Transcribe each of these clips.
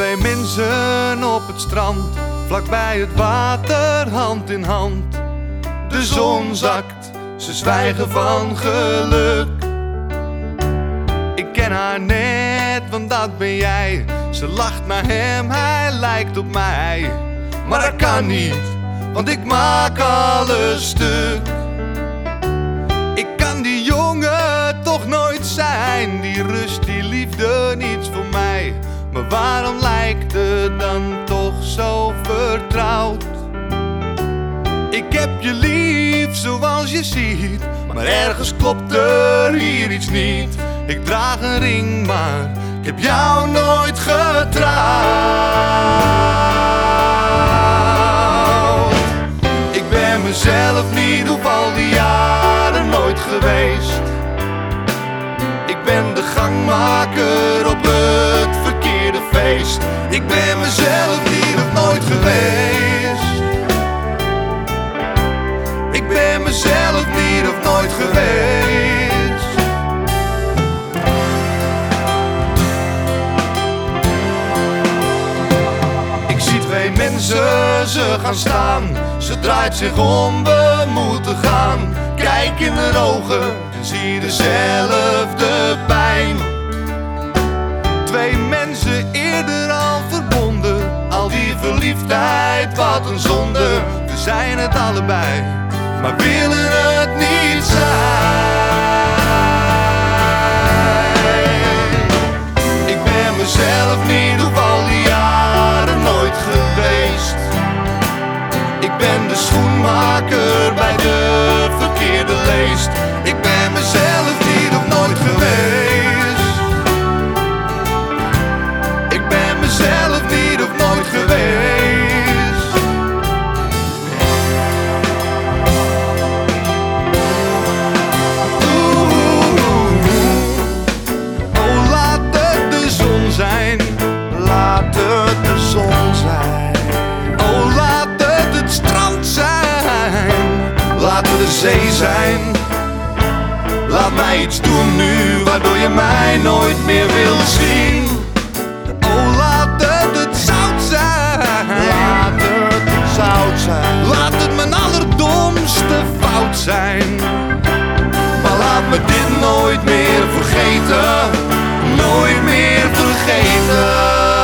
twee mensen op het strand, vlakbij het water, hand in hand. De zon zakt, ze zwijgen van geluk. Ik ken haar net, want dat ben jij. Ze lacht naar hem, hij lijkt op mij. Maar dat kan niet, want ik maak alles stuk. Ik kan die jongen toch nooit zijn, die rust, die liefde, niets voor mij. Maar waarom lijkt het dan toch zo vertrouwd? Ik heb je lief zoals je ziet, maar ergens klopt er hier iets niet. Ik draag een ring, maar ik heb jou nooit getrouwd. Ik ben mezelf niet op al die jaren nooit geweest. Ik ben de gangmaker op het verkeerde feest. Ik ben mezelf niet of nooit geweest. Ik ben mezelf niet of nooit geweest. Ik zie twee mensen, ze gaan staan. Ze draait zich om, we moeten gaan. Kijk in haar ogen en zie dezelfde pijn. Twee mensen eerder al verbonden. Al die verliefdheid, wat een zonde. We zijn het allebei, maar willen het niet zijn. Ik ben mezelf niet op al die jaren nooit geweest. Ik ben de schoenmaker bij de verkeerde leest. Ik ben mezelf niet of nooit geweest. Ik ben mezelf niet of nooit geweest. Oh, laat het de zon zijn. Laat het de zon zijn. Oh, laat het strand zijn. Laat het de zee zijn. Laat mij iets doen nu waardoor je mij nooit meer wil zien. Oh, laat het zout zijn. Laat het zout zijn. Laat het mijn allerdomste fout zijn. Maar laat me dit nooit meer vergeten. Nooit meer vergeten.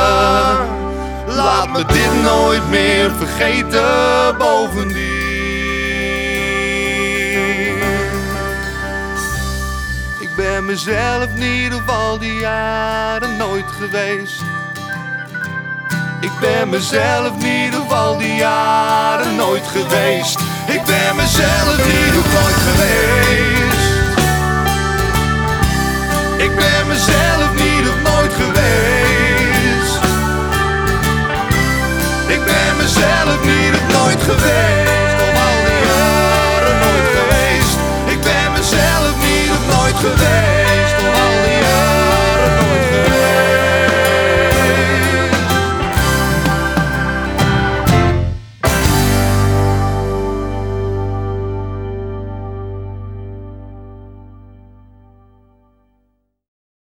Laat me dit nooit meer vergeten bovendien. Ik ben mezelf niet of al die jaren nooit geweest. Ik ben mezelf niet of al die jaren nooit geweest. Ik ben mezelf niet of nooit geweest.